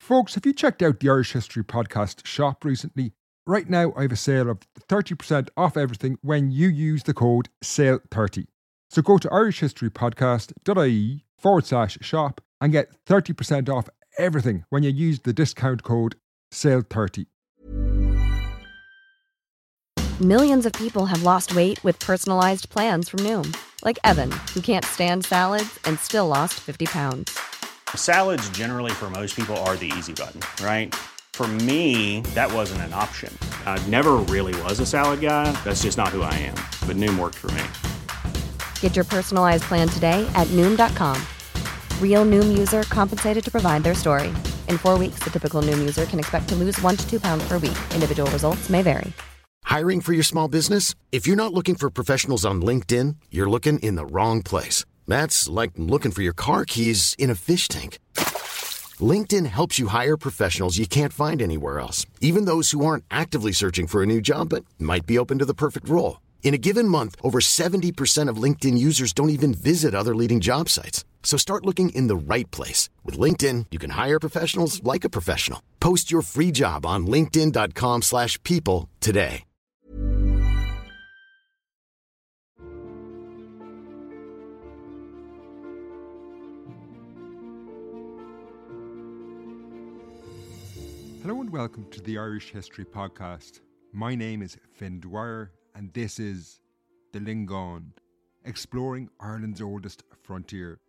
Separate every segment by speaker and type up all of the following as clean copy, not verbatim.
Speaker 1: Folks, have you checked out the Irish History Podcast shop recently? Right now, I have a sale of 30% off everything when you use the code SALE30. So go to irishhistorypodcast.ie/shop and get 30% off everything when you use the discount code SALE30.
Speaker 2: Millions of people have lost weight with personalized plans from Noom. Like Evan, who can't stand salads and still lost 50 pounds.
Speaker 3: Salads generally for most people are the easy button, right? For me, that wasn't an option. I never really was a salad guy. That's just not who I am. But Noom worked for me.
Speaker 2: Get your personalized plan today at Noom.com. Real Noom user compensated to provide their story. In 4 weeks, the typical Noom user can expect to lose 1 to 2 pounds per week. Individual results may vary.
Speaker 4: Hiring for your small business? If you're not looking for professionals on LinkedIn, you're looking in the wrong place. That's like looking for your car keys in a fish tank. LinkedIn helps you hire professionals you can't find anywhere else, even those who aren't actively searching for a new job but might be open to the perfect role. In a given month, over 70% of LinkedIn users don't even visit other leading job sites. So start looking in the right place. With LinkedIn, you can hire professionals like a professional. Post your free job on linkedin.com/people today.
Speaker 1: Hello and welcome to the Irish History Podcast. My name is Finn Dwyer and this is the Lingaun, exploring Ireland's oldest frontier.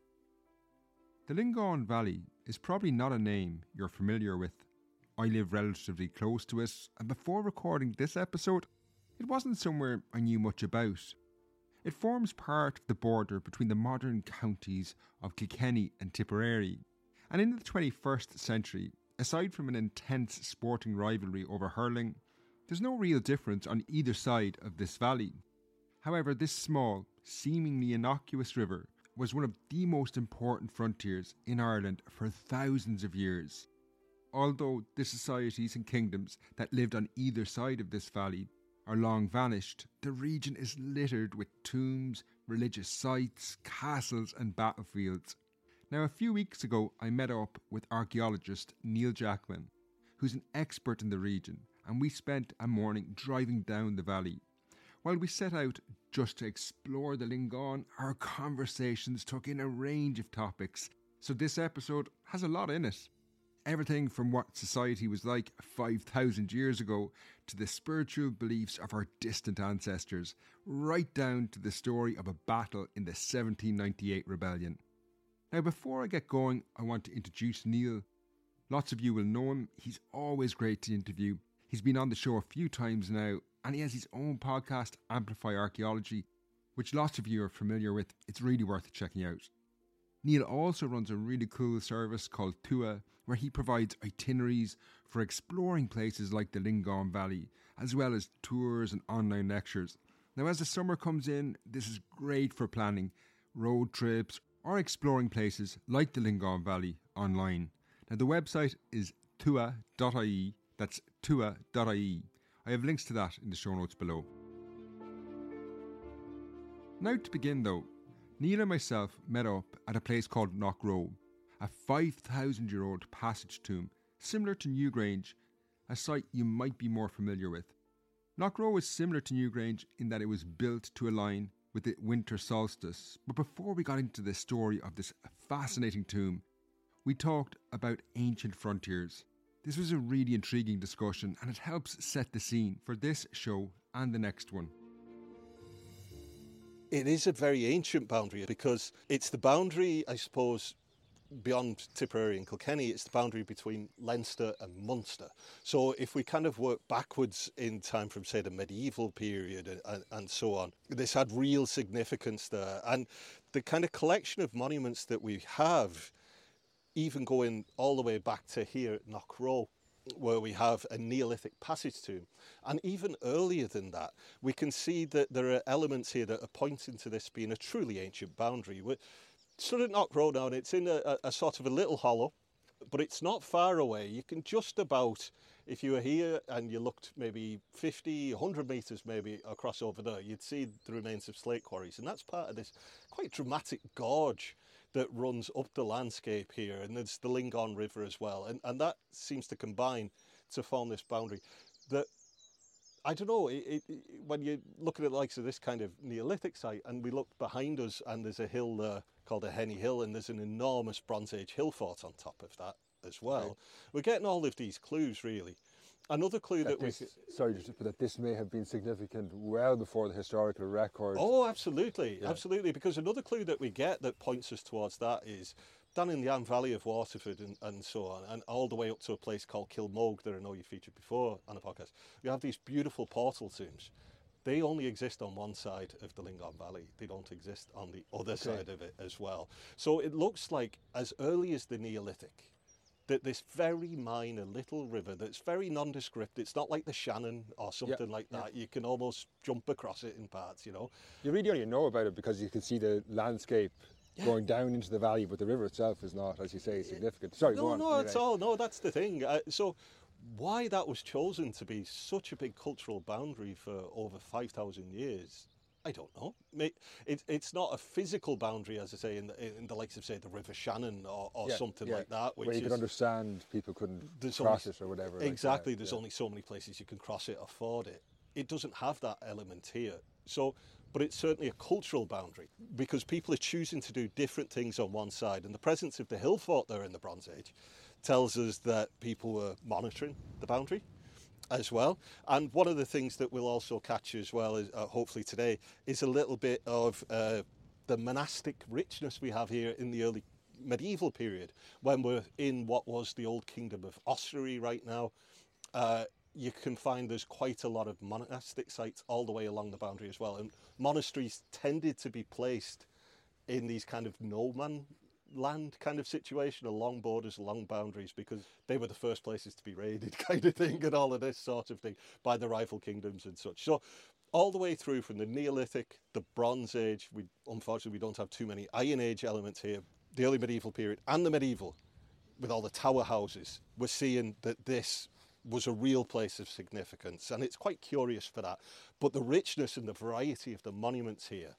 Speaker 1: The Lingaun Valley is probably not a name you're familiar with. I live relatively close to it, and before recording this episode, it wasn't somewhere I knew much about. It forms part of the border between the modern counties of Kilkenny and Tipperary, and in the 21st century, aside from an intense sporting rivalry over hurling, there's no real difference on either side of this valley. However, this small, seemingly innocuous river was one of the most important frontiers in Ireland for thousands of years. Although the societies and kingdoms that lived on either side of this valley are long vanished, the region is littered with tombs, religious sites, castles and battlefields. Now, a few weeks ago, I met up with archaeologist Neil Jackman, who's an expert in the region, and we spent a morning driving down the valley. While we set out just to explore the Lingaun, our conversations took in a range of topics, so this episode has a lot in it. Everything from what society was like 5,000 years ago to the spiritual beliefs of our distant ancestors, right down to the story of a battle in the 1798 rebellion. Now, before I get going, I want to introduce Neil. Lots of you will know him. He's always great to interview. He's been on the show a few times now, and he has his own podcast, Amplify Archaeology, which lots of you are familiar with. It's really worth checking out. Neil also runs a really cool service called Tua, where he provides itineraries for exploring places like the Lingaun Valley, as well as tours and online lectures. Now, as the summer comes in, this is great for planning road trips or exploring places like the Lingaun Valley online. Now, the website is tua.ie. That's tua.ie. I have links to that in the show notes below. Now, to begin though, Neil and myself met up at a place called Knockrow, a 5,000-year-old passage tomb similar to Newgrange, a site you might be more familiar with. Knockrow is similar to Newgrange in that it was built to align with the winter solstice. But before we got into the story of this fascinating tomb, we talked about ancient frontiers. This was a really intriguing discussion, and it helps set the scene for this show and the next one.
Speaker 5: It is a very ancient boundary because it's the boundary, I suppose, beyond Tipperary and Kilkenny, it's the boundary between Leinster and Munster. So if we kind of work backwards in time from, say, the medieval period and so on, this had real significance there. And the kind of collection of monuments that we have, even going all the way back to here at Knockrow, where we have a Neolithic passage tomb. And even earlier than that, we can see that there are elements here that are pointing to this being a truly ancient boundary. We're stood at Knockrow now, and it's in a sort of a little hollow, but it's not far away. You can just about, if you were here and you looked maybe 50, 100 metres maybe across over there, you'd see the remains of slate quarries. And that's part of this quite dramatic gorge that runs up the landscape here, and there's the Lingon River as well, and that seems to combine to form this boundary that, I don't know, when you look at the likes of this kind of Neolithic site, and we look behind us and there's a hill there called the Henny Hill, and there's an enormous Bronze Age hill fort on top of that as well. Right. We're getting all of these clues, really. Another clue that
Speaker 1: this may have been significant well before the historical record.
Speaker 5: Oh, absolutely, absolutely. Because another clue that we get that points us towards that is down in the Anne Valley of Waterford and so on, and all the way up to a place called Kilmogue that I know you featured before on the podcast. We have these beautiful portal tombs. They only exist on one side of the Lingon Valley. They don't exist on the other side of it as well. So it looks like as early as the Neolithic, that this very minor little river that's very nondescript, it's not like the Shannon or something like that. You can almost jump across it in parts, you know.
Speaker 1: You really only know about it because you can see the landscape going down into the valley, but the river itself is not, as you say, significant. Sorry, go on.
Speaker 5: No, it's all. No, that's the thing. So why that was chosen to be such a big cultural boundary for over 5,000 years, I don't know. It's not a physical boundary, as I say, in the likes of, say, the River Shannon or something like that.
Speaker 1: Where you could understand people couldn't cross it or whatever.
Speaker 5: Exactly. There's only so many places you can cross it or ford it. It doesn't have that element here. So, but it's certainly a cultural boundary because people are choosing to do different things on one side. And the presence of the hill fort there in the Bronze Age tells us that people were monitoring the boundary as well. And one of the things that we'll also catch as well, is, hopefully today, is a little bit of the monastic richness we have here in the early medieval period, when we're in what was the old kingdom of Ossory right now. You can find there's quite a lot of monastic sites all the way along the boundary as well. And monasteries tended to be placed in these kind of no man land kind of situation, along borders, along boundaries, because they were the first places to be raided kind of thing, and all of this sort of thing by the rival kingdoms and such. So all the way through from the Neolithic, the Bronze Age, unfortunately we don't have too many Iron Age elements here, the early medieval period and the medieval, with all the tower houses, we're seeing that this was a real place of significance, and it's quite curious for that. But the richness and the variety of the monuments here,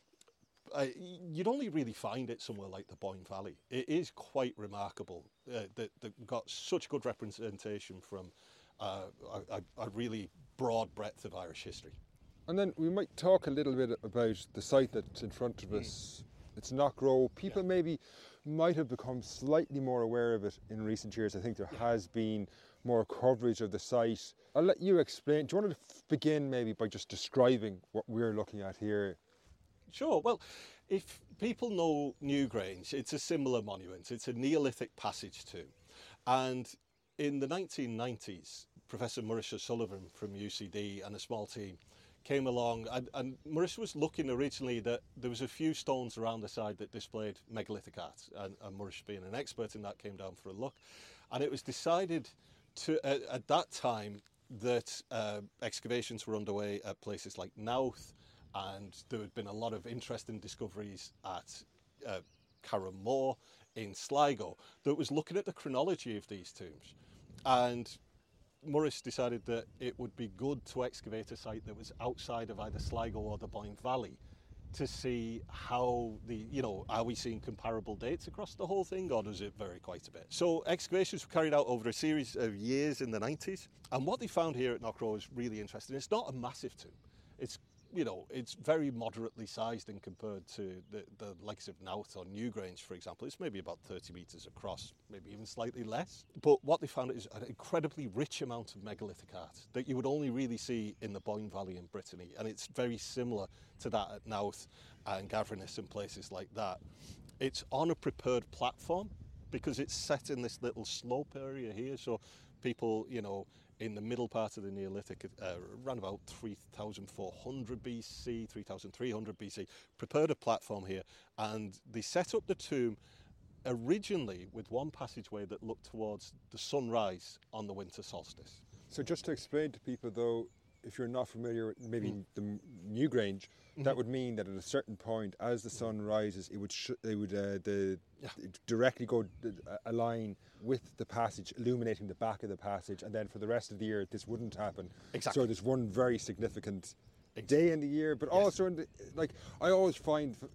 Speaker 5: you'd only really find it somewhere like the Boyne Valley. It is quite remarkable that we've got such good representation from a really broad breadth of Irish history.
Speaker 1: And then we might talk a little bit about the site that's in front of us. It's Knockrow. People maybe might have become slightly more aware of it in recent years. I think there has been more coverage of the site. I'll let you explain. Do you want to begin maybe by just describing what we're looking at here?
Speaker 5: Sure. Well, if people know Newgrange, it's a similar monument. It's a Neolithic passage tomb. And in the 1990s, Professor Maurice O'Sullivan from UCD and a small team came along, and Maurice was looking originally that there was a few stones around the side that displayed megalithic art, and Maurice, being an expert in that, came down for a look. And it was decided to, at that time, that excavations were underway at places like Knowth, and there had been a lot of interesting discoveries at Carramore in Sligo that was looking at the chronology of these tombs. And Maurice decided that it would be good to excavate a site that was outside of either Sligo or the Boyne Valley to see how are we seeing comparable dates across the whole thing, or does it vary quite a bit? So excavations were carried out over a series of years in the 90s, and what they found here at Knockrow is really interesting. It's not a massive tomb. It's very moderately sized in compared to the likes of Knowth or Newgrange, for example. It's maybe about 30 metres across, maybe even slightly less. But what they found is an incredibly rich amount of megalithic art that you would only really see in the Boyne Valley in Brittany. And it's very similar to that at Knowth and Gavrinis and places like that. It's on a prepared platform because it's set in this little slope area here. So people, in the middle part of the Neolithic, around about 3,400 BC, 3,300 BC, prepared a platform here, and they set up the tomb originally with one passageway that looked towards the sunrise on the winter solstice.
Speaker 1: So just to explain to people, though, if you're not familiar with maybe the Newgrange, that would mean that at a certain point, as the sun rises, it would directly go a line with the passage, illuminating the back of the passage, and then for the rest of the year, this wouldn't happen.
Speaker 5: Exactly.
Speaker 1: So there's one very significant day in the year, but also I always find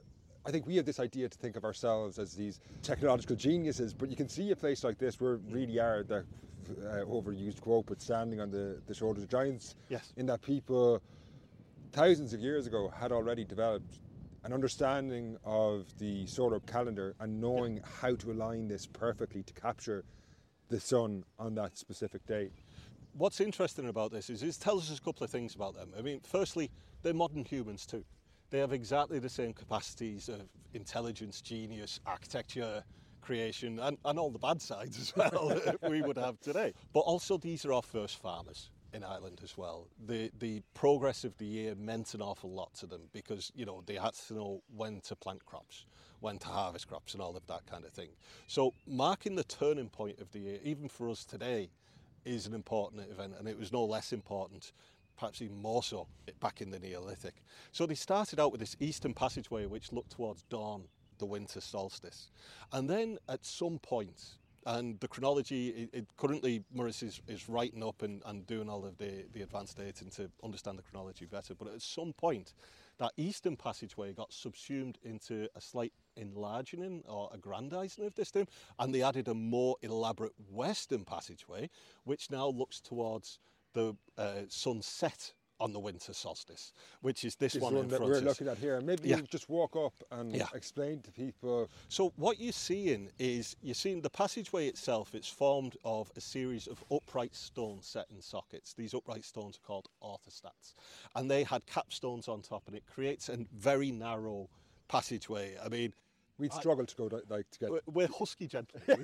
Speaker 1: I think we have this idea to think of ourselves as these technological geniuses, but you can see a place like this where really are the overused quote, but standing on the shoulders of giants.
Speaker 5: Yes.
Speaker 1: In that people thousands of years ago had already developed an understanding of the solar calendar and knowing how to align this perfectly to capture the sun on that specific day.
Speaker 5: What's interesting about this is it tells us a couple of things about them. I mean, firstly, they're modern humans too. They have exactly the same capacities of intelligence, genius, architecture, creation, and all the bad sides as well that we would have today. But also these are our first farmers in Ireland as well. The progress of the year meant an awful lot to them because, you know, they had to know when to plant crops, when to harvest crops and all of that kind of thing. So marking the turning point of the year, even for us today, is an important event, and it was no less important, perhaps even more so, back in the Neolithic. So they started out with this eastern passageway which looked towards dawn, the winter solstice. And then at some point, and the chronology, currently Maurice is writing up and doing all of the advanced dating to understand the chronology better, but at some point that eastern passageway got subsumed into a slight enlarging or aggrandizing of this tomb, and they added a more elaborate western passageway which now looks towards the sunset on the winter solstice, which is this one in
Speaker 1: that
Speaker 5: front
Speaker 1: we're
Speaker 5: of us.
Speaker 1: looking at here. Maybe you just walk up and explain to people.
Speaker 5: So what you're seeing is, you're seeing the passageway itself. It's formed of a series of upright stones set in sockets. These upright stones are called orthostats, and they had capstones on top, and it creates a very narrow passageway. I mean,
Speaker 1: we'd struggle to go to get.
Speaker 5: We're husky gentlemen.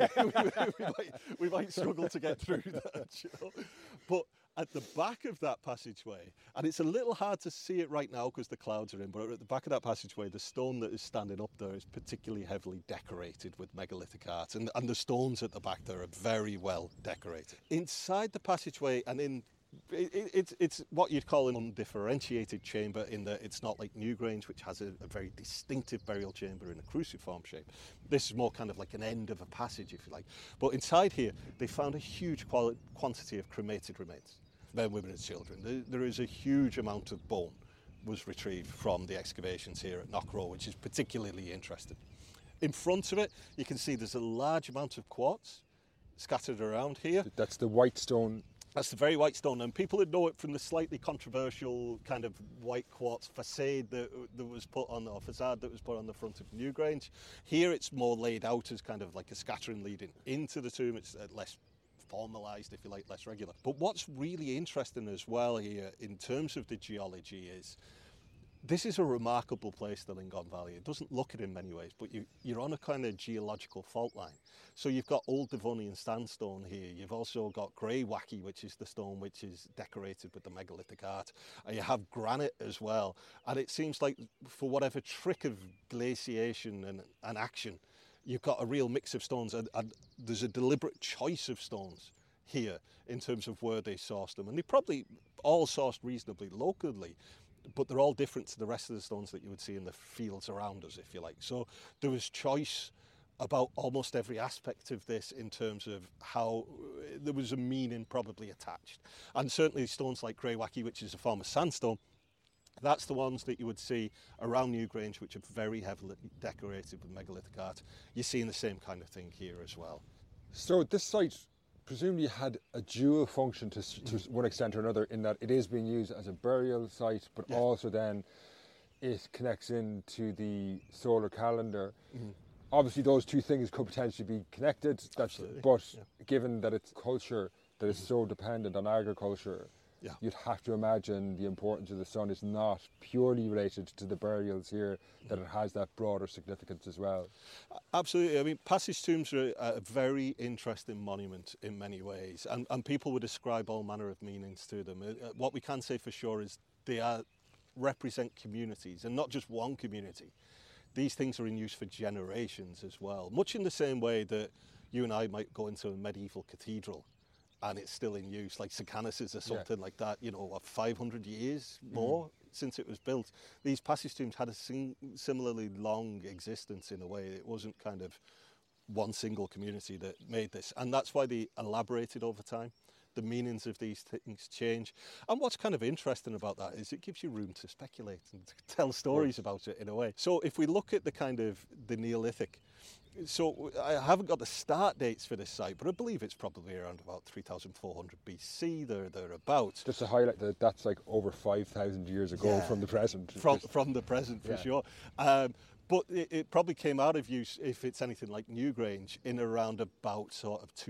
Speaker 5: we might struggle to get through that, you know? But at the back of that passageway, and it's a little hard to see it right now because the clouds are in, but at the back of that passageway, the stone that is standing up there is particularly heavily decorated with megalithic art, and the stones at the back there are very well decorated. Inside the passageway, and it's what you'd call an undifferentiated chamber, in that it's not like Newgrange, which has a very distinctive burial chamber in a cruciform shape. This is more kind of like an end of a passage, if you like. But inside here, they found a huge quantity of cremated remains, men, women and children. There is a huge amount of bone was retrieved from the excavations here at Knockrow, which is particularly interesting. In front of it, you can see there's a large amount of quartz scattered around here.
Speaker 1: That's the white stone.
Speaker 5: That's the very white stone, and people would know it from the slightly controversial kind of white quartz facade that was put on, or facade that was put on the front of Newgrange. Here it's more laid out as kind of like a scattering leading into the tomb. It's less formalised, if you like, less regular. But what's really interesting as well here in terms of the geology is this is a remarkable place, the Lingon Valley. It doesn't look it in many ways, but you're on a kind of geological fault line. So you've got Old Devonian sandstone here. You've also got Greywacke, which is the stone which is decorated with the megalithic art. And you have granite as well. And it seems like for whatever trick of glaciation and action, you've got a real mix of stones. And there's a deliberate choice of stones here in terms of where they sourced them. And they probably all sourced reasonably locally, but they're all different to the rest of the stones that you would see in the fields around us, if you like. So there was choice about almost every aspect of this in terms of how there was a meaning probably attached. And certainly stones like Greywacke, which is a form of sandstone, that's the ones that you would see around Newgrange, which are very heavily decorated with megalithic art. You're seeing the same kind of thing here as well.
Speaker 1: So this site presumably had a dual function to one extent or another, in that it is being used as a burial site, but also then it connects into the solar calendar. Mm-hmm. Obviously those two things could potentially be connected, but given that it's culture that is so dependent on agriculture, you'd have to imagine the importance of the sun is not purely related to the burials here, that it has that broader significance as well.
Speaker 5: Absolutely. I mean, passage tombs are a very interesting monument in many ways, and people would ascribe all manner of meanings to them. What we can say for sure is they represent communities, and not just one community. These things are in use for generations as well, much in the same way that you and I might go into a medieval cathedral and it's still in use, like St Canice's or something like that, 500 years more since it was built. These passage tombs had a similarly long existence in a way. It wasn't kind of one single community that made this, and that's why they elaborated over time. the meanings of these things change. And what's kind of interesting about that is it gives you room to speculate and to tell stories about it in a way. So if we look at the kind of the Neolithic, so I haven't got the start dates for this site, but I believe it's probably around about 3,400 BC, thereabouts.
Speaker 1: Just to highlight that that's like over 5,000 years ago from the present.
Speaker 5: From the present, for sure. But it probably came out of use, if it's anything like Newgrange, in around about sort of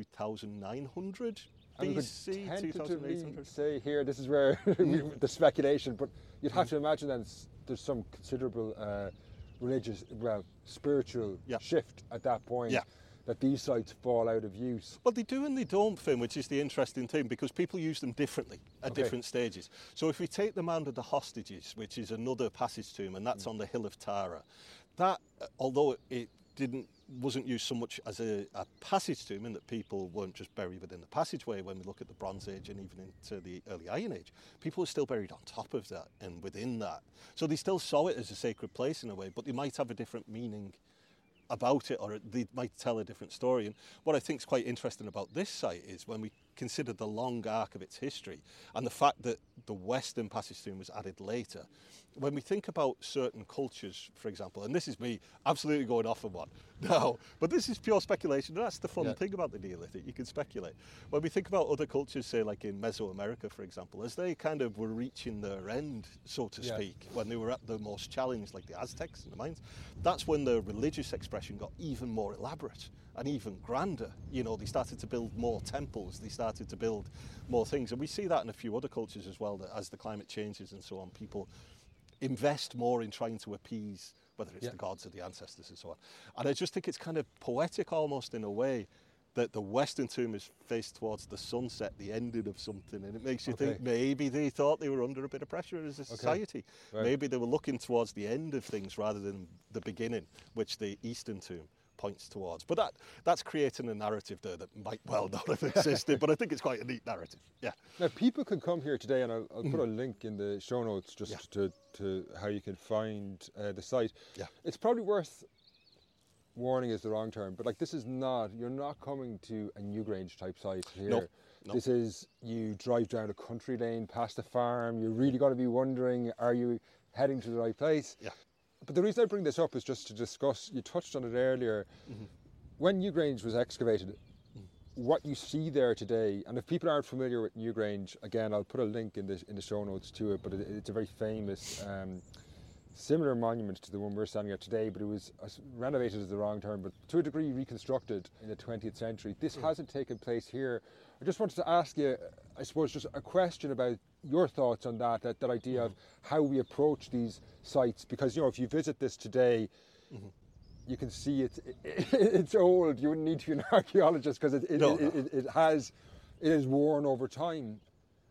Speaker 5: 2,900 BC, 2,800.
Speaker 1: Say here, this is where the speculation, but you'd have to imagine that there's some considerable religious, spiritual shift at that point.
Speaker 5: Yeah.
Speaker 1: That these sites fall out of use.
Speaker 5: Well, they do and they don't, Finn, which is the interesting thing, because people use them differently at different stages. So if we take the Mound of the Hostages, which is another passage tomb, and that's on the Hill of Tara, that, although it wasn't used so much as a passage tomb, in that people weren't just buried within the passageway when we look at the Bronze Age and even into the early Iron Age, people were still buried on top of that and within that. So they still saw it as a sacred place in a way, but they might have a different meaning about it, or they might tell a different story. And what I think is quite interesting about this site is when we consider the long arc of its history and the fact that the Western passage tomb was added later. When we think about certain cultures, for example, and this is me absolutely going off on one now, but this is pure speculation, and that's the fun thing about the Neolithic, you can speculate. When we think about other cultures, say like in Mesoamerica, for example, as they kind of were reaching their end, so to speak, when they were at the most challenged, like the Aztecs and the Mayans, that's when the religious expression got even more elaborate and even grander. You know, they started to build more temples, they started to build more things, and we see that in a few other cultures as well, that as the climate changes and so on, people invest more in trying to appease, whether it's the gods or the ancestors and so on. And I just think it's kind of poetic almost in a way that the Western tomb is faced towards the sunset, the ending of something, and it makes you think maybe they thought they were under a bit of pressure as a society. Right. Maybe they were looking towards the end of things rather than the beginning, which the Eastern tomb points towards. But that's creating a narrative there that might well not have existed, but I think it's quite a neat narrative. Yeah.
Speaker 1: Now, people can come here today, and I'll put a link in the show notes just to how you can find the site. Yeah. It's probably worth warning is the wrong term, but like this is not, you're not coming to a Newgrange type site here. No. This is, you drive down a country lane past a farm, you really got to be wondering, are you heading to the right place? Yeah. But the reason I bring this up is just to discuss, you touched on it earlier, when Newgrange was excavated, what you see there today, and if people aren't familiar with Newgrange, again, I'll put a link in the show notes to it, but it's a very famous, similar monument to the one we're standing at today, but it was renovated is the wrong term, but to a degree reconstructed in the 20th century. This hasn't taken place here. I just wanted to ask you, I suppose, just a question about your thoughts on that idea of how we approach these sites, because, you know, if you visit this today, you can see it's old. You wouldn't need to be an archaeologist because it is worn over time.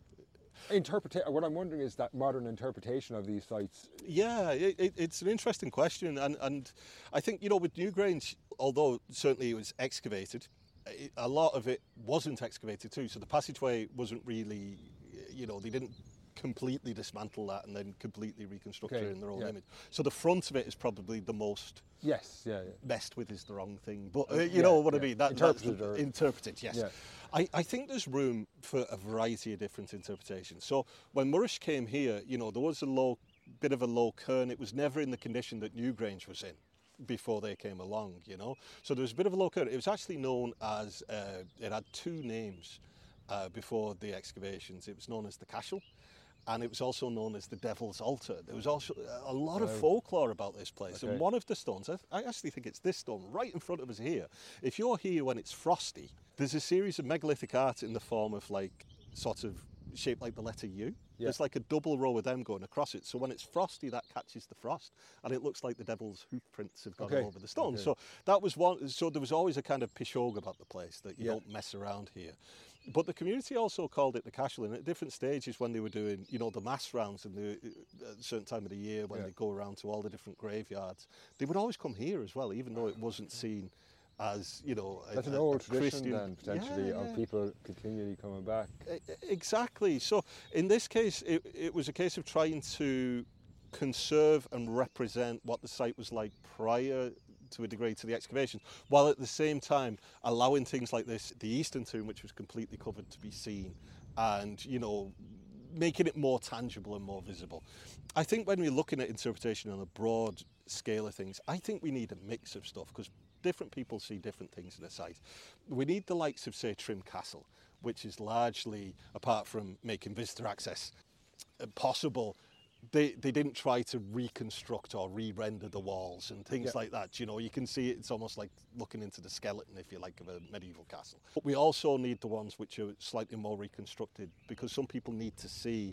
Speaker 1: What I'm wondering is that modern interpretation of these sites. Yeah,
Speaker 5: it's an interesting question, and I think, you know, with Newgrange, although certainly it was excavated, a lot of it wasn't excavated too. So the passageway wasn't really, you know, they didn't completely dismantle that and then completely reconstruct it in their own image. So the front of it is probably the most messed with is the wrong thing, but you know what I mean. Interpreted, yes. Yeah. I think there's room for a variety of different interpretations. So when Murrish came here, you know, there was a bit of a low cairn. It was never in the condition that Newgrange was in before they came along, you know. So there was a bit of a low cairn. It was actually known as, it had two names before the excavations. It was known as the Cashel, and it was also known as the Devil's Altar. There was also a lot of folklore about this place. And one of the stones, I actually think it's this stone right in front of us here. If you're here when it's frosty, there's a series of megalithic art in the form of like sort of shaped like the letter U. Yeah. There's like a double row of them going across it. So when it's frosty, that catches the frost, and it looks like the devil's hoof prints have gone over the stone. So that was one. So there was always a kind of pishog about the place that you don't mess around here. But the community also called it the Cashel, and at different stages when they were doing, you know, the mass rounds at a certain time of the year when they go around to all the different graveyards, they would always come here as well, even though it wasn't seen as, you know,
Speaker 1: that's an old tradition then, potentially, of people continually coming back.
Speaker 5: Exactly. So in this case, it was a case of trying to conserve and represent what the site was like prior to a degree to the excavations, while at the same time allowing things like this, the Eastern Tomb, which was completely covered, to be seen, and, you know, making it more tangible and more visible. I think when we're looking at interpretation on a broad scale of things, I think we need a mix of stuff, because different people see different things in a site. We need the likes of, say, Trim Castle, which is largely, apart from making visitor access possible, they didn't try to reconstruct or re-render the walls and things like that. You know, you can see it's almost like looking into the skeleton, if you like, of a medieval castle. But we also need the ones which are slightly more reconstructed, because some people need to see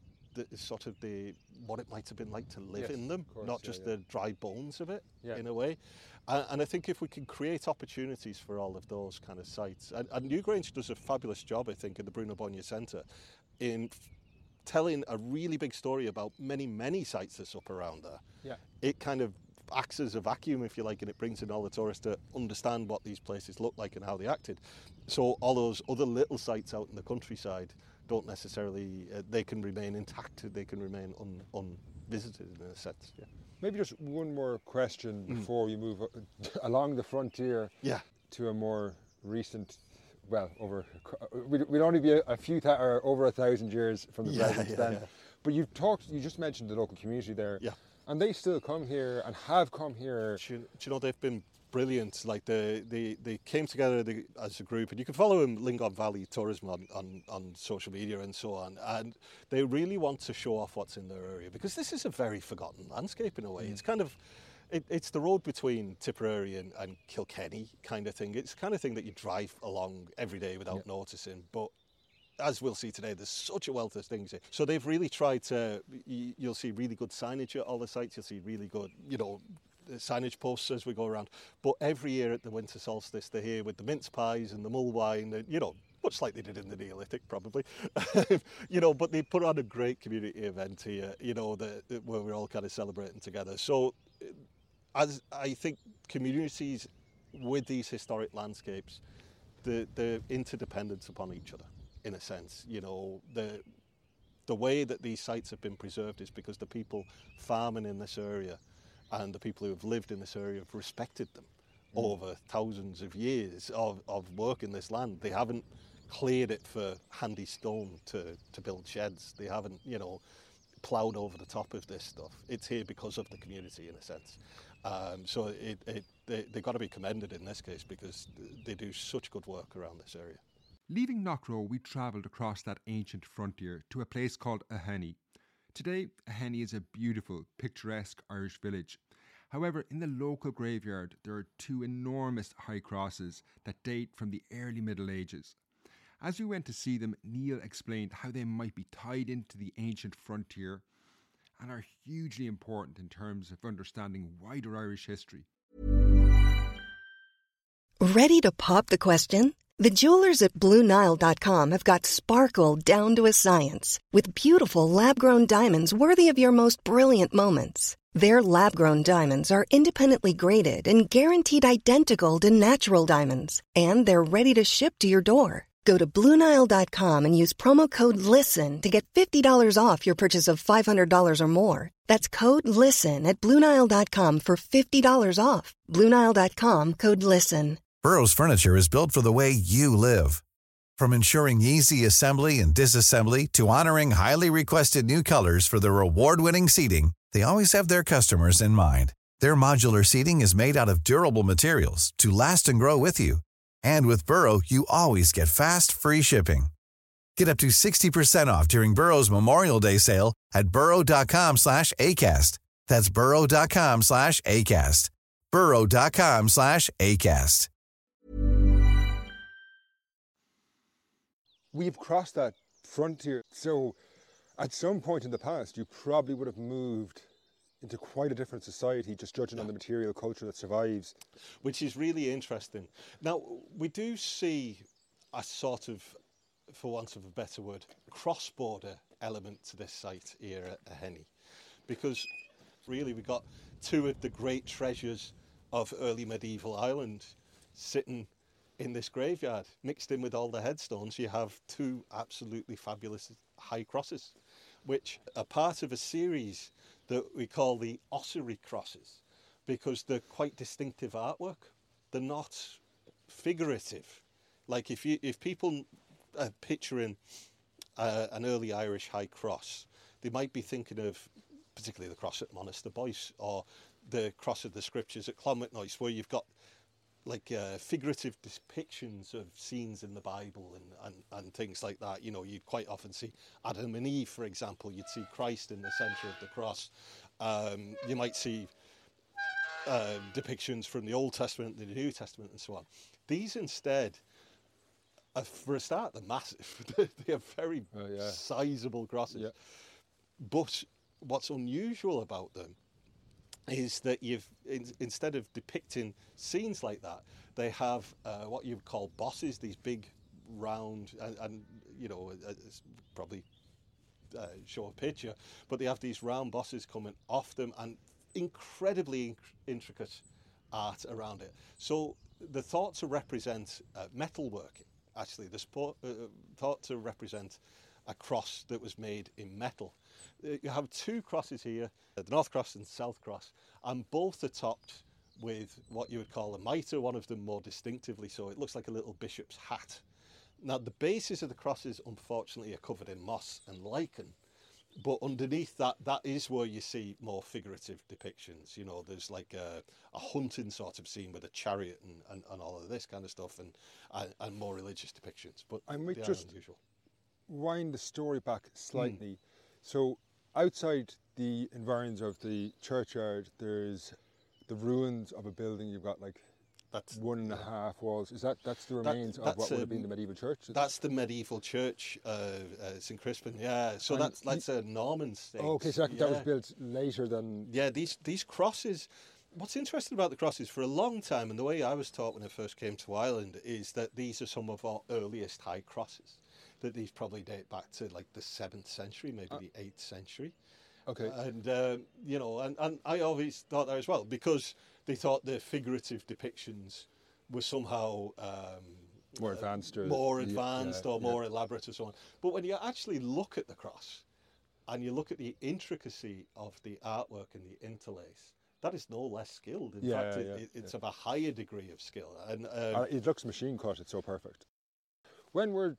Speaker 5: what it might have been like to live in them, course, not just the dry bones of it, in a way. And I think if we can create opportunities for all of those kind of sites, and Newgrange does a fabulous job, I think, in the Bruno Bonnier Centre, in telling a really big story about many, many sites that's up around there. Yeah. It kind of acts as a vacuum, if you like, and it brings in all the tourists to understand what these places look like and how they acted. So all those other little sites out in the countryside don't necessarily, they can remain intact, they can remain unvisited in a sense. Yeah.
Speaker 1: Maybe just one more question before we move along the frontier to a more recent, well, we'd only be over 1,000 years from the present then. But you just mentioned the local community there, and they still come here and have come here.
Speaker 5: Do you know, they've been brilliant. Like they came together as a group, and you can follow them, Lingon Valley Tourism, on social media and so on, and they really want to show off what's in their area, because this is a very forgotten landscape in a way. It's kind of, it's the road between Tipperary and Kilkenny kind of thing. It's the kind of thing that you drive along every day without noticing, but as we'll see today, there's such a wealth of things here. So they've really tried to, you'll see really good signage at all the sites, you'll see really good, you know, signage posts as we go around. But every year at the winter solstice, they're here with the mince pies and the mull wine, and, you know, much like they did in the Neolithic, probably. You know, but they put on a great community event here, you know, where we're all kind of celebrating together. So as I think communities with these historic landscapes, they're interdependent upon each other, in a sense. You know, the way that these sites have been preserved is because the people farming in this area and the people who have lived in this area have respected them over thousands of years of work in this land. They haven't cleared it for handy stone to build sheds. They haven't, you know, ploughed over the top of this stuff. It's here because of the community, in a sense. So they've got to be commended in this case, because they do such good work around this area.
Speaker 1: Leaving Knockrow, we travelled across that ancient frontier to a place called Aheny. Today, Aheny is a beautiful, picturesque Irish village. However, in the local graveyard, there are two enormous high crosses that date from the early Middle Ages. As we went to see them, Neil explained how they might be tied into the ancient frontier and are hugely important in terms of understanding wider Irish history.
Speaker 6: Ready to pop the question? The jewelers at BlueNile.com have got sparkle down to a science with beautiful lab-grown diamonds worthy of your most brilliant moments. Their lab-grown diamonds are independently graded and guaranteed identical to natural diamonds, and they're ready to ship to your door. Go to BlueNile.com and use promo code LISTEN to get $50 off your purchase of $500 or more. That's code LISTEN at BlueNile.com for $50 off. BlueNile.com, code LISTEN.
Speaker 7: Burrow's furniture is built for the way you live. From ensuring easy assembly and disassembly to honoring highly requested new colors for their award-winning seating, they always have their customers in mind. Their modular seating is made out of durable materials to last and grow with you. And with Burrow, you always get fast, free shipping. Get up to 60% off during Burrow's Memorial Day sale at burrow.com/ACAST. That's burrow.com/ACAST. burrow.com/ACAST.
Speaker 1: We've crossed that frontier, so at some point in the past, you probably would have moved into quite a different society, just judging on the material culture that survives.
Speaker 5: Which is really interesting. Now, we do see a sort of, for want of a better word, cross-border element to this site here at Aheny, because really we got two of the great treasures of early medieval Ireland sitting in this graveyard. Mixed in with all the headstones, you have two absolutely fabulous high crosses, which are part of a series that we call the ossuary crosses, because they're quite distinctive artwork. They're not figurative. Like if people are picturing an early Irish high cross, they might be thinking of particularly the cross at Monaster Boyce or the cross of the scriptures at Clonmacnoise, where you've got like figurative depictions of scenes in the Bible and things like that. You know, you'd quite often see Adam and Eve, for example. You'd see Christ in the centre of the cross. You might see depictions from the Old Testament, the New Testament, and so on. These instead, for a start, they're massive. They are very sizable crosses. Yeah. But what's unusual about them is that instead of depicting scenes like that, they have what you would call bosses, these big round, and you know, it's probably show a picture, but they have these round bosses coming off them and incredibly intricate art around it. So the thought to represent metalworking, actually, thought to represent a cross that was made in metal. You have two crosses here, the North Cross and South Cross, and both are topped with what you would call a mitre, one of them more distinctively so. It looks like a little bishop's hat. Now, the bases of the crosses, unfortunately, are covered in moss and lichen, but underneath that is where you see more figurative depictions. You know, there's like a hunting sort of scene with a chariot and all of this kind of stuff, and more religious depictions. But
Speaker 1: I might just wind the story back slightly. So outside the environs of the churchyard, there's the ruins of a building. You've got like that's 1.5 walls. That's the remains of what would have been the medieval church?
Speaker 5: That's the medieval church, St Crispin. Yeah. So that's a Norman state.
Speaker 1: Oh, okay, so that was built later than.
Speaker 5: Yeah, these crosses. What's interesting about the crosses for a long time, and the way I was taught when I first came to Ireland, is that these are some of our earliest high crosses. That these probably date back to like the 7th century, maybe the 8th century.
Speaker 1: Okay.
Speaker 5: And, you know, and I always thought that as well, because they thought the figurative depictions were somehow
Speaker 1: more advanced or
Speaker 5: more elaborate or so on. But when you actually look at the cross and you look at the intricacy of the artwork and the interlace, that is no less skilled. In fact, it's of a higher degree of skill. And
Speaker 1: it looks machine cut, it's so perfect. When were...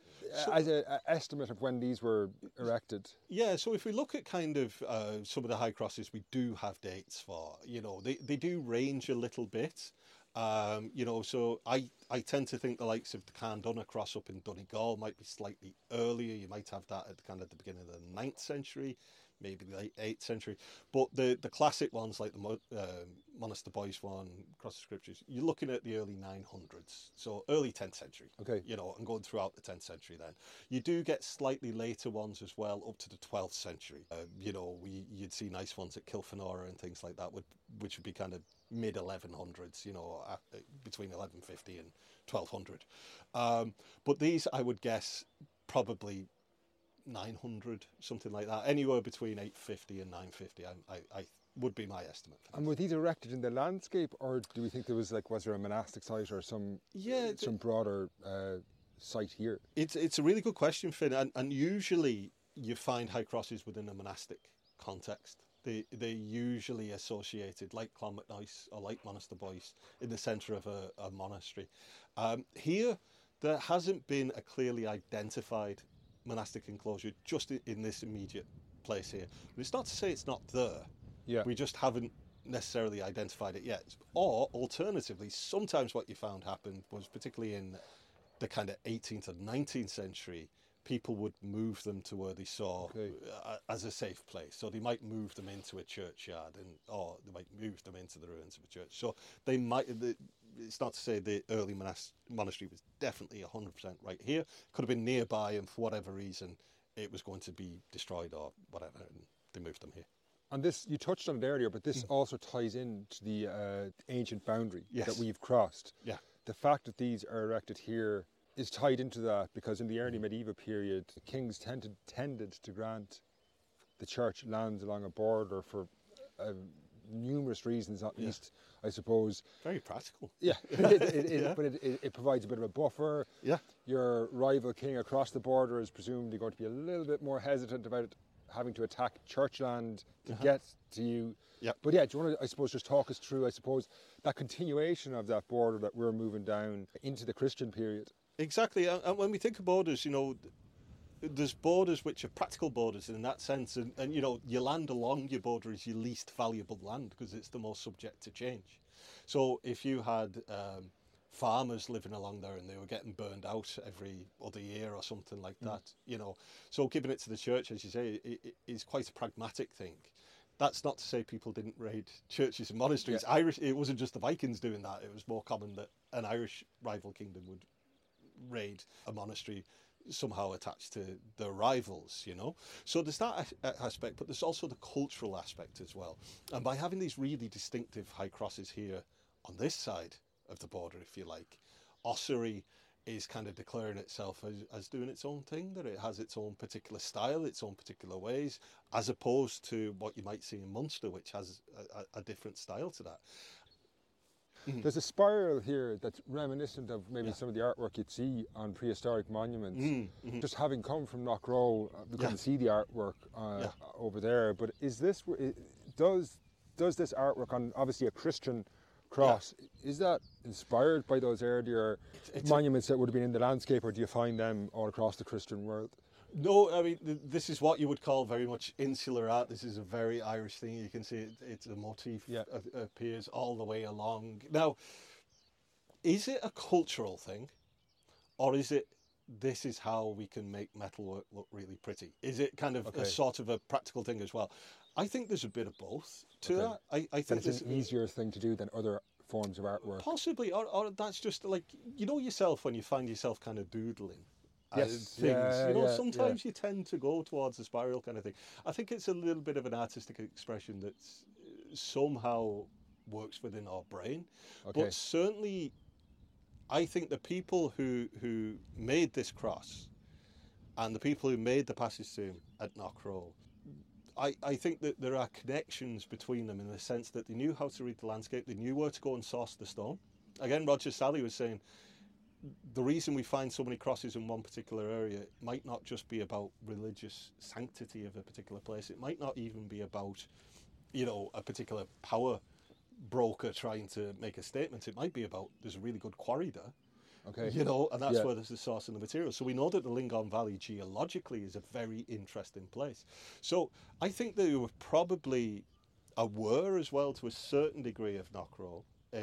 Speaker 1: as an estimate of when these were erected? Yeah,
Speaker 5: so if we look at kind of some of the high crosses we do have dates for, you know, they do range a little bit. You know, so I tend to think the likes of the Carndonagh cross up in Donegal might be slightly earlier. You might have that at kind of the beginning of the 9th century, maybe the late 8th century. But the classic ones like the Monaster Boyce one, Cross of Scriptures, you're looking at the early 900s, so early 10th century.
Speaker 1: Okay.
Speaker 5: You know, and going throughout the 10th century then. You do get slightly later ones as well, up to the 12th century. You know, you'd see nice ones at Kilfenora and things like that, which would be kind of mid-1100s, you know, between 1150 and 1200. But these, I would guess, probably 900, something like that. Anywhere between 850 and 950, I would be my estimate.
Speaker 1: And were these erected in the landscape, or do we think there was was there a monastic site or some broader site here?
Speaker 5: It's a really good question, Finn, and usually you find high crosses within a monastic context. They're usually associated, like Clonmacnoise or like Monaster Boyce, in the centre of a monastery. Here, there hasn't been a clearly identified monastic enclosure just in this immediate place here. But it's not to say it's not there.
Speaker 1: Yeah.
Speaker 5: We just haven't necessarily identified it yet. Or alternatively, sometimes what you found happened was, particularly in the kind of 18th and 19th century, people would move them to where they saw as a safe place. So they might move them into a churchyard, or they might move them into the ruins of a church. So they might. It's not to say the early monastery was definitely 100% right here. Could have been nearby, and for whatever reason, it was going to be destroyed or whatever, and they moved them here.
Speaker 1: And this, you touched on it earlier, but this also ties into the ancient boundary that we've crossed.
Speaker 5: Yeah.
Speaker 1: The fact that these are erected here is tied into that, because in the early medieval period, kings tended to grant the church lands along a border for numerous reasons, at least, I suppose.
Speaker 5: Very practical.
Speaker 1: Yeah, but it provides a bit of a buffer.
Speaker 5: Yeah.
Speaker 1: Your rival king across the border is presumably going to be a little bit more hesitant about having to attack church land to get to you.
Speaker 5: Yep.
Speaker 1: But yeah, do you want to, I suppose, just talk us through, I suppose, that continuation of that border that we're moving down into the Christian period?
Speaker 5: Exactly, and when we think of borders, there's borders which are practical borders in that sense, and your land along your border is your least valuable land because it's the most subject to change. So if you had farmers living along there and they were getting burned out every other year or something like that, so giving it to the church, as you say, is quite a pragmatic thing. That's not to say people didn't raid churches and monasteries.
Speaker 1: Yeah.
Speaker 5: It wasn't just the Vikings doing that. It was more common that an Irish rival kingdom would raid a monastery somehow attached to their rivals, So there's that aspect, but there's also the cultural aspect as well. And by having these really distinctive high crosses here on this side of the border, if you like, Ossory is kind of declaring itself as doing its own thing, that it has its own particular style, its own particular ways, as opposed to what you might see in Munster, which has a different style to that.
Speaker 1: There's a spiral here that's reminiscent of maybe some of the artwork you'd see on prehistoric monuments. Just having come from Knockrow, we couldn't see the artwork over there. But does this artwork on obviously a Christian cross, is that inspired by those earlier monuments that would have been in the landscape, or do you find them all across the Christian world?
Speaker 5: No, I mean, this is what you would call very much insular art. This is a very Irish thing. You can see it's a motif appears all the way along. Now, is it a cultural thing, or is it this is how we can make metalwork look really pretty? Is it kind of a sort of a practical thing as well? I think there's a bit of both to that. I think
Speaker 1: it's an easier thing to do than other forms of artwork.
Speaker 5: Possibly, or that's just like, yourself when you find yourself kind of doodling.
Speaker 1: Yes.
Speaker 5: Things. Sometimes you tend to go towards the spiral kind of thing. I think it's a little bit of an artistic expression that somehow works within our brain.
Speaker 1: Okay.
Speaker 5: But certainly, I think the people who made this cross and the people who made the passage tomb at Knockrow, I think that there are connections between them in the sense that they knew how to read the landscape, they knew where to go and source the stone. Again, Roger Sally was saying, the reason we find so many crosses in one particular area might not just be about religious sanctity of a particular place. It might not even be about, a particular power broker trying to make a statement. It might be about there's a really good quarry there.
Speaker 1: Okay.
Speaker 5: And that's where there's the source of the material. So we know that the Lingon Valley geologically is a very interesting place. So I think they were probably aware as well to a certain degree of Knockrow.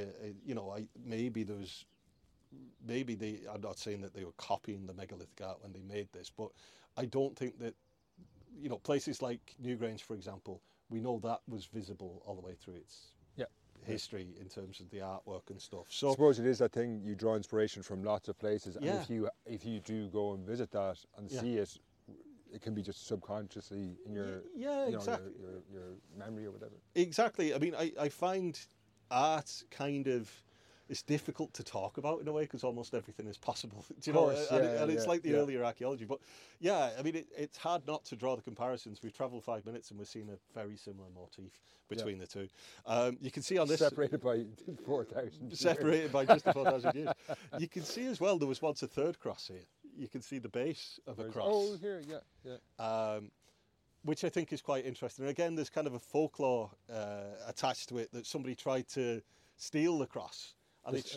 Speaker 5: I'm not saying that they were copying the megalithic art when they made this, but I don't think that, places like Newgrange, for example, we know that was visible all the way through its history in terms of the artwork and stuff. So
Speaker 1: I suppose it is that thing, you draw inspiration from lots of places, and
Speaker 5: Yeah.
Speaker 1: if you do go and visit that and see it, it can be just subconsciously in your
Speaker 5: exactly.
Speaker 1: your memory or whatever.
Speaker 5: Exactly. I mean, I find art kind of, it's difficult to talk about in a way because almost everything is possible. Do you know? And it's like the earlier archaeology. But yeah, I mean, it's hard not to draw the comparisons. We've travelled 5 minutes and we're seeing a very similar motif between the two. You can see on this...
Speaker 1: Separated by 4,000 years.
Speaker 5: Separated by just 4,000 years. You can see as well, there was once a third cross here. You can see the base of a cross.
Speaker 1: Oh, here, yeah.
Speaker 5: Which I think is quite interesting. And again, there's kind of a folklore attached to it that somebody tried to steal the cross. And
Speaker 1: This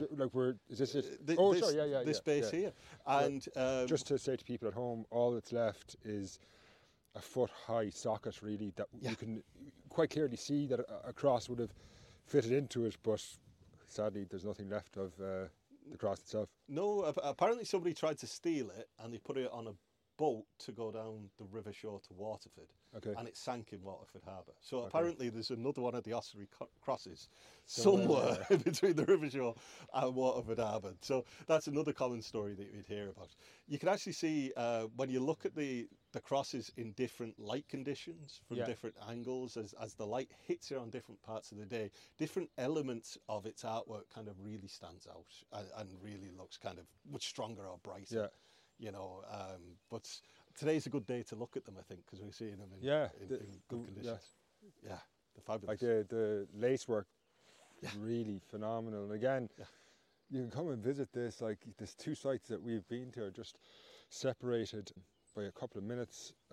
Speaker 1: base
Speaker 5: here. And
Speaker 1: just to say to people at home, all that's left is a foot-high socket, really, that you can quite clearly see that a cross would have fitted into it, but sadly there's nothing left of the cross itself.
Speaker 5: No, apparently somebody tried to steal it and they put it on a boat to go down the river shore to Waterford, and it sank in Waterford Harbour. So apparently there's another one of the Ossory crosses somewhere between the river shore and Waterford Harbour. So that's another common story that you'd hear about. You can actually see when you look at the crosses in different light conditions from different angles, as the light hits it on different parts of the day, different elements of its artwork kind of really stands out and really looks kind of much stronger or brighter. But today's a good day to look at them, I think, because we're seeing them in good conditions. They're fabulous.
Speaker 1: Like the lace work, really phenomenal. And again, you can come and visit this. Like, there's two sites that we've been to are just separated by a couple of minutes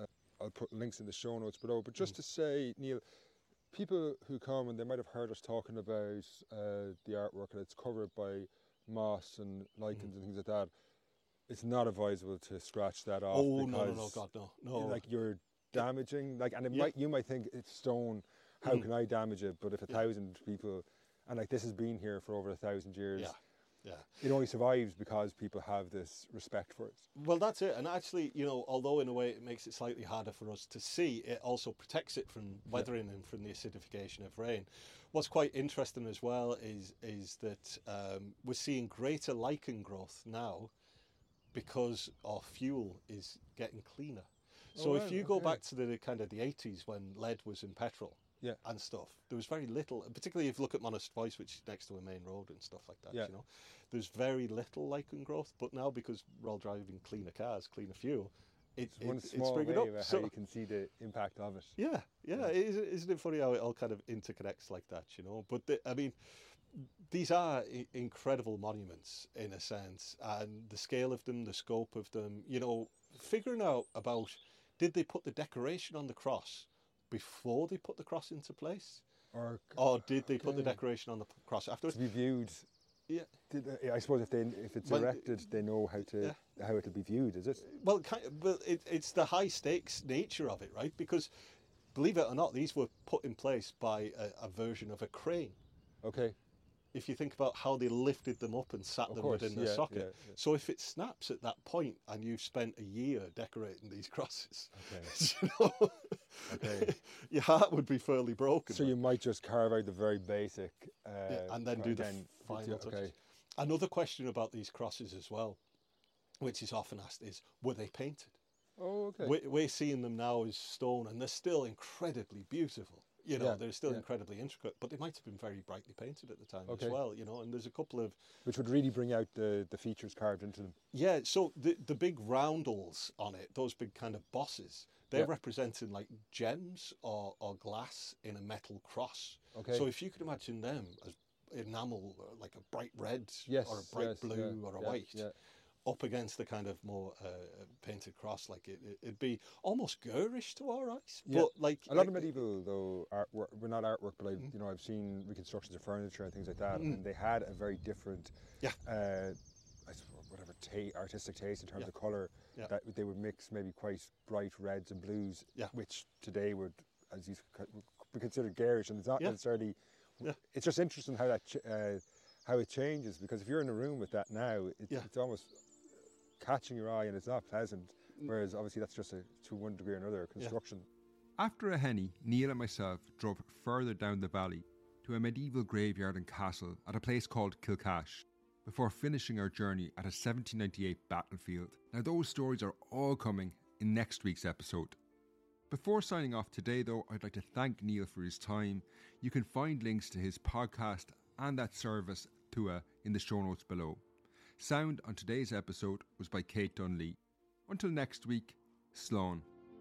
Speaker 1: I'll put links in the show notes below. But just to say, Neil, people who come and they might have heard us talking about the artwork and it's covered by moss and lichens and things like that, it's not advisable to scratch that off.
Speaker 5: Oh, no, God, no.
Speaker 1: Like you're damaging, like, and you might think it's stone, how can I damage it? But if 1,000 people, and like this has been here for over 1,000 years, it only survives because people have this respect for it.
Speaker 5: Well, that's it. And actually, you know, although in a way it makes it slightly harder for us to see, it also protects it from weathering and from the acidification of rain. What's quite interesting as well is that we're seeing greater lichen growth now because our fuel is getting cleaner. So if you go back to the kind of the 80s when lead was in petrol and stuff, there was very little, particularly if you look at Monasterboice, which is next to a main road and stuff like that, you know, there's very little lichen growth. But now, because we're all driving cleaner cars, cleaner fuel, it's bringing up.
Speaker 1: So you can see the impact of it.
Speaker 5: Yeah. Isn't it funny how it all kind of interconnects like that, you know? But I mean, these are incredible monuments in a sense, and the scale of them, the scope of them, you know, figuring out about, did they put the decoration on the cross before they put the cross into place? Or did they put the decoration on the cross afterwards?
Speaker 1: To be viewed. Yeah. I suppose if it's erected, they know how it'll be viewed, is it?
Speaker 5: Well, it's the high stakes nature of it, right? Because, believe it or not, these were put in place by a version of a crane.
Speaker 1: Okay.
Speaker 5: If you think about how they lifted them up and sat them within the socket. Yeah. So if it snaps at that point and you've spent a year decorating these crosses, you know, your heart would be fairly broken.
Speaker 1: So you might just carve out the very basic...
Speaker 5: and then do the final touches. Another question about these crosses as well, which is often asked, is, were they painted?
Speaker 1: Oh, okay.
Speaker 5: We're seeing them now as stone, and they're still incredibly beautiful. You know, they're still incredibly intricate, but they might have been very brightly painted at the time as well, you know, and there's a couple of...
Speaker 1: Which would really bring out the features carved into them. Yeah,
Speaker 5: so the big roundels on it, those big kind of bosses, they're representing like gems or glass in a metal cross. Okay. So if you could imagine them as enamel, like a bright red or a bright blue or a white, up against the kind of more painted cross, like it'd be almost garish to our eyes.
Speaker 1: Yeah.
Speaker 5: But like
Speaker 1: a lot of medieval though artwork, well, not artwork, but I've seen reconstructions of furniture and things like that, and they had a very different, I suppose, whatever artistic taste in terms of colour. That they would mix maybe quite bright reds and blues, which today would, as you be considered garish, and it's not necessarily. Yeah. It's just interesting how that how it changes, because if you're in a room with that now, it's almost catching your eye and it's not pleasant, whereas obviously that's just to one degree or another construction.
Speaker 8: After a henny, Neil and myself drove further down the valley to a medieval graveyard and castle at a place called Kilcash, before finishing our journey at a 1798 battlefield. Now those stories are all coming in next week's episode. Before signing off today though, I'd like to thank Neil for his time. You can find links to his podcast and that service Tua in the show notes below. Sound on today's episode was by Kate Dunley. Until next week, Slán.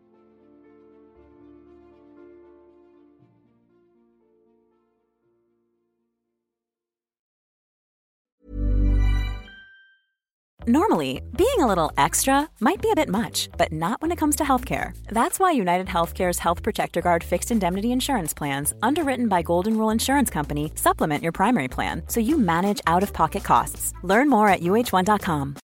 Speaker 9: Normally, being a little extra might be a bit much, but not when it comes to healthcare. That's why United Healthcare's Health Protector Guard fixed indemnity insurance plans, underwritten by Golden Rule Insurance Company, supplement your primary plan so you manage out-of-pocket costs. Learn more at UH1.com.